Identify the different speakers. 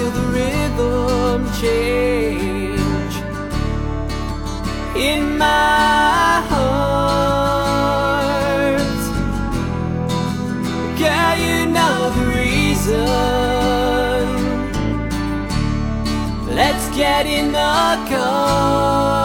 Speaker 1: feel the rhythm change in my heart. Girl, you know the reason. Let's get in the car.